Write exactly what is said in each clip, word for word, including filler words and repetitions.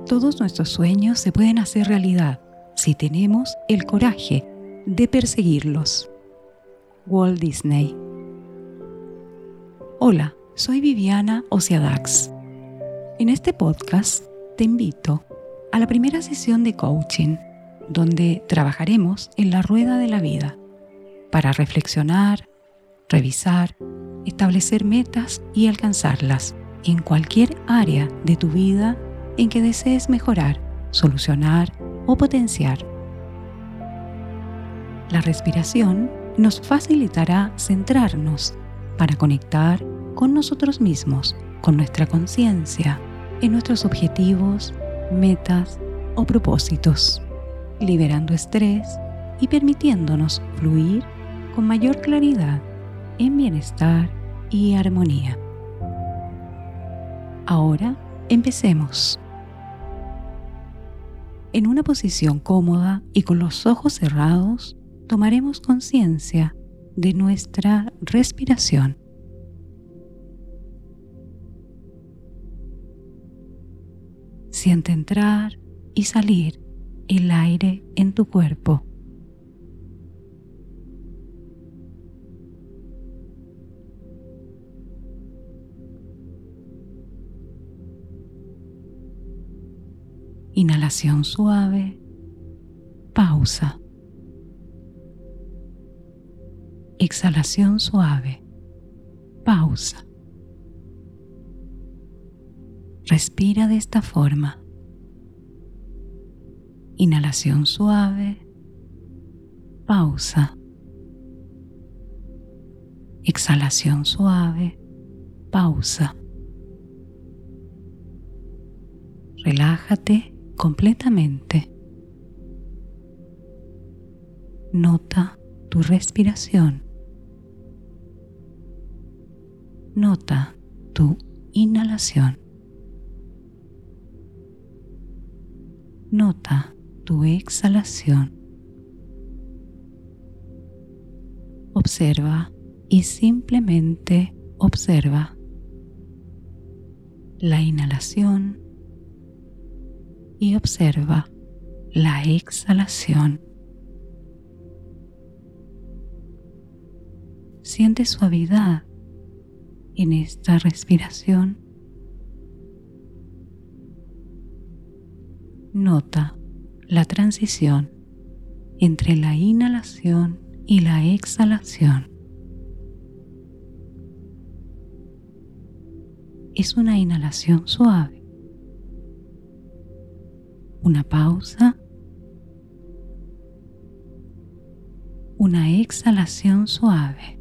Todos nuestros sueños se pueden hacer realidad si tenemos el coraje de perseguirlos. Walt Disney. Hola, soy Viviana Ociadax. En este podcast te invito a la primera sesión de coaching, donde trabajaremos en la rueda de la vida para reflexionar, revisar, establecer metas y alcanzarlas en cualquier área de tu vida en que desees mejorar, solucionar o potenciar. La respiración nos facilitará centrarnos para conectar con nosotros mismos, con nuestra conciencia, en nuestros objetivos, metas o propósitos, liberando estrés y permitiéndonos fluir con mayor claridad en bienestar y armonía. Ahora empecemos. En una posición cómoda y con los ojos cerrados, tomaremos conciencia de nuestra respiración. Siente entrar y salir el aire en tu cuerpo. Inhalación suave, pausa. Exhalación suave, pausa. Respira de esta forma. Inhalación suave, pausa. Exhalación suave, pausa. Relájate completamente. Nota tu respiración. Nota tu inhalación. Nota tu exhalación. Observa y simplemente observa la inhalación y observa la exhalación. Siente suavidad en esta respiración. Nota la transición entre la inhalación y la exhalación. Es una inhalación suave. Una pausa. Una exhalación suave.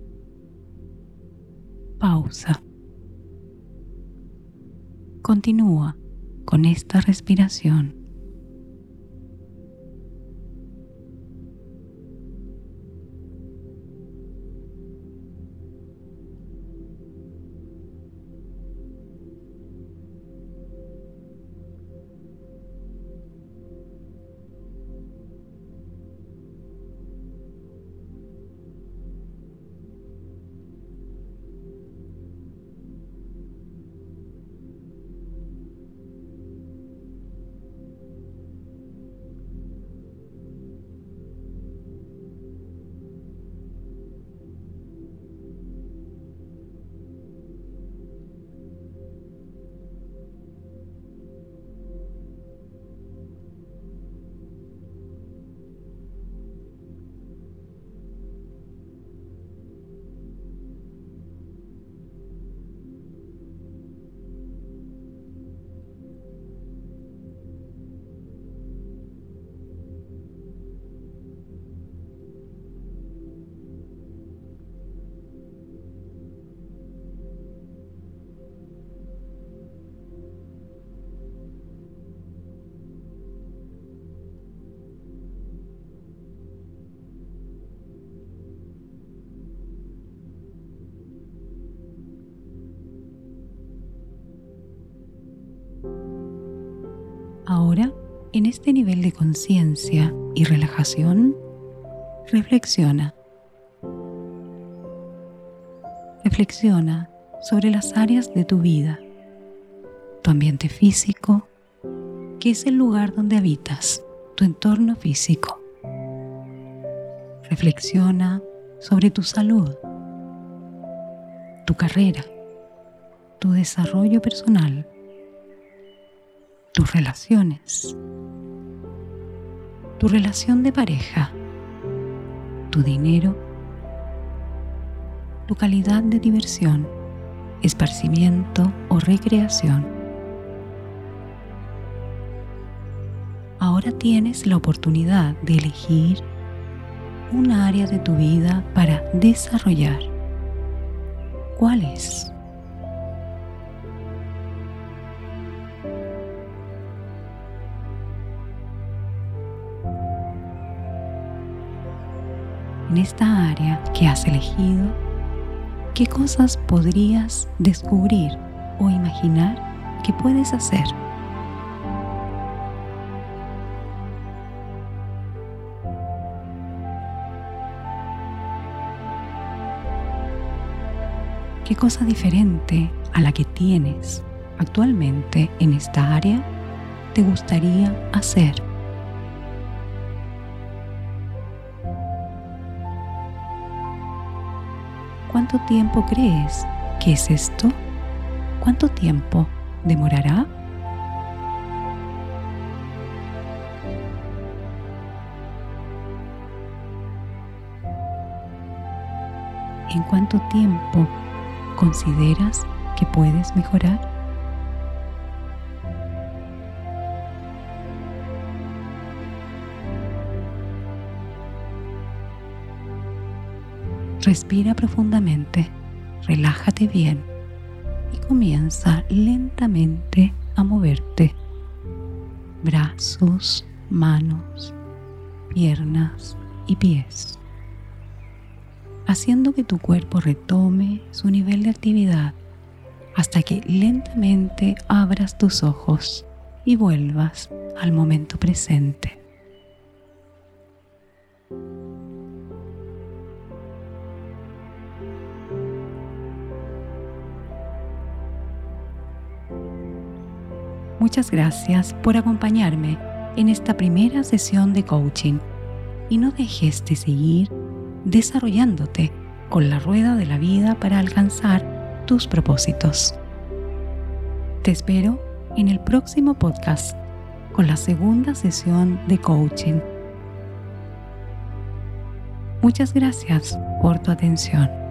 Pausa. Continúa con esta respiración. Ahora, en este nivel de conciencia y relajación, reflexiona. Reflexiona sobre las áreas de tu vida, tu ambiente físico, que es el lugar donde habitas, tu entorno físico. Reflexiona sobre tu salud, tu carrera, tu desarrollo personal, tus relaciones, tu relación de pareja, tu dinero, tu calidad de diversión, esparcimiento o recreación. Ahora tienes la oportunidad de elegir un área de tu vida para desarrollar. ¿Cuál es? En esta área que has elegido, ¿qué cosas podrías descubrir o imaginar que puedes hacer? ¿Qué cosa diferente a la que tienes actualmente en esta área te gustaría hacer? ¿Cuánto tiempo crees que es esto? ¿Cuánto tiempo demorará? ¿En cuánto tiempo consideras que puedes mejorar? Respira profundamente, relájate bien y comienza lentamente a moverte. Brazos, manos, piernas y pies, haciendo que tu cuerpo retome su nivel de actividad hasta que lentamente abras tus ojos y vuelvas al momento presente. Muchas gracias por acompañarme en esta primera sesión de coaching y no dejes de seguir desarrollándote con la rueda de la vida para alcanzar tus propósitos. Te espero en el próximo podcast con la segunda sesión de coaching. Muchas gracias por tu atención.